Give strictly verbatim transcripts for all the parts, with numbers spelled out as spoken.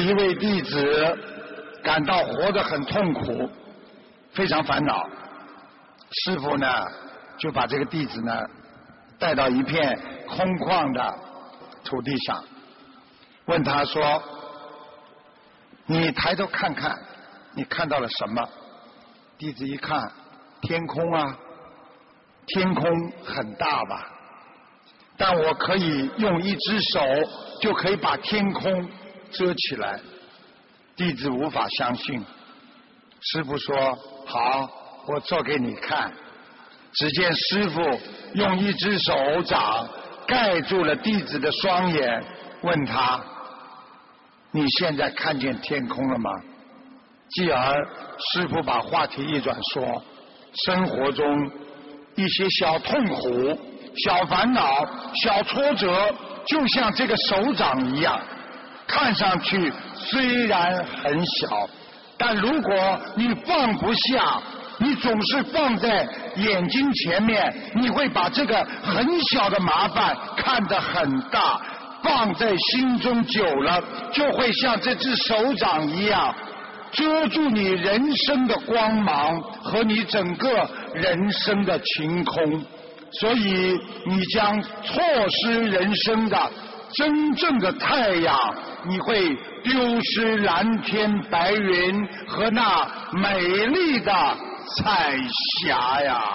一位弟子感到活得很痛苦，非常烦恼。师父呢就把这个弟子呢带到一片空旷的土地上，问他说：你抬头看看，你看到了什么？弟子一看，天空啊，天空很大吧，但我可以用一只手就可以把天空遮起来。弟子无法相信。师父说：好，我做给你看。只见师父用一只手掌盖住了弟子的双眼，问他：你现在看见天空了吗？继而师父把话题一转，说生活中一些小痛苦、小烦恼、小挫折，就像这个手掌一样，看上去虽然很小，但如果你放不下，你总是放在眼睛前面，你会把这个很小的麻烦看得很大，放在心中久了，就会像这只手掌一样遮住你人生的光芒和你整个人生的晴空，所以你将错失人生的真正的太阳，你会丢失蓝天白云和那美丽的彩霞呀。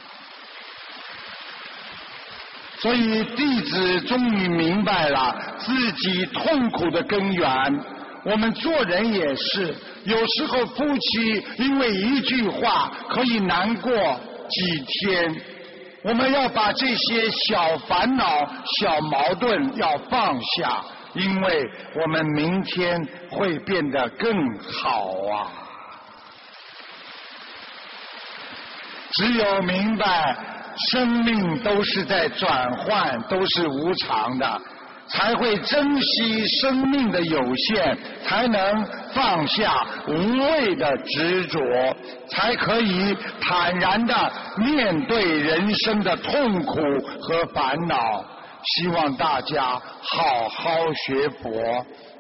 所以弟子终于明白了自己痛苦的根源。我们做人也是，有时候夫妻因为一句话可以难过几天，我们要把这些小烦恼、小矛盾要放下，因为我们明天会变得更好啊。只有明白生命都是在转换，都是无常的，才会珍惜生命的有限，才能放下无谓的执着，才可以坦然地面对人生的痛苦和烦恼。希望大家好好学佛，